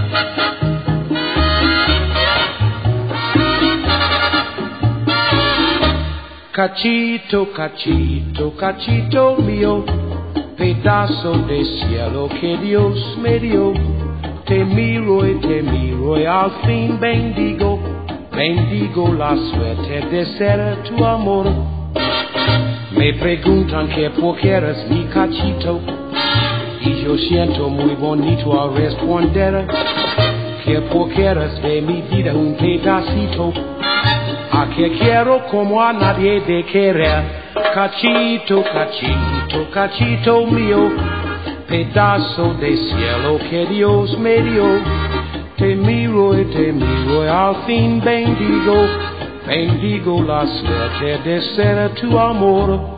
Cachito, cachito, cachito mío, pedazo de cielo que Dios me dio. Te miro y al fin bendigo, bendigo la suerte de ser tu amor. Me preguntan que por qué eres mi cachito, y yo siento muy bonito al responder que por qué eres de mi vida un pedacito, a que quiero como a nadie de querer. Cachito, cachito, cachito mío, pedazo de cielo que Dios me dio. Te miro y al fin bendigo, bendigo la suerte de ser tu amor.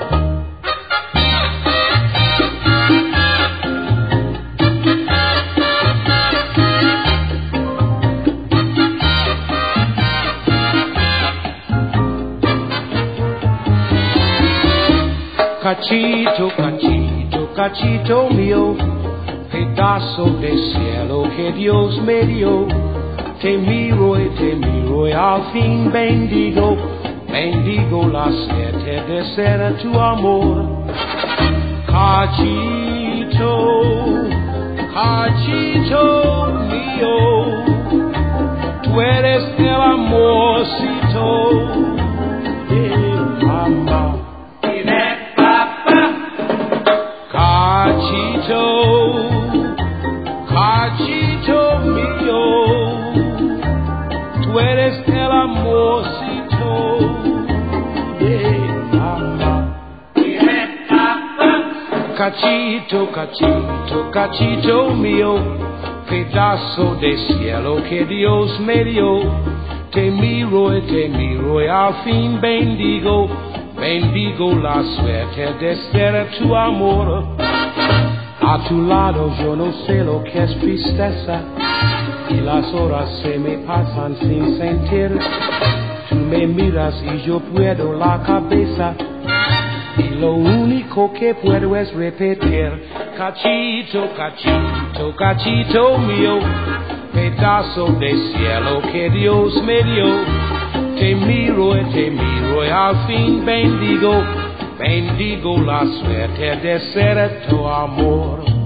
Cachito, cachito, cachito mío, pedazo de cielo que Dios me dio. Te miro y al fin bendigo, bendigo la suerte de ser tu amor. Cachito, cachito mío, tú eres el amorcito de mamá. Cachito mío, tú eres el amorcito de mamá. Cachito, cachito, cachito mío, pedazo de cielo que Dios me dio. Te miro y al fin bendigo, bendigo la suerte de ser tu amor. A tu lado yo no sé lo que es tristeza, y las horas se me pasan sin sentir. Tú me miras y yo puedo la cabeza, y lo único que puedo es repetir. Cachito, cachito, cachito mío, pedazo de cielo que Dios me dio. Te miro y al fin bendigo, bendigo la suerte de ser tu amor.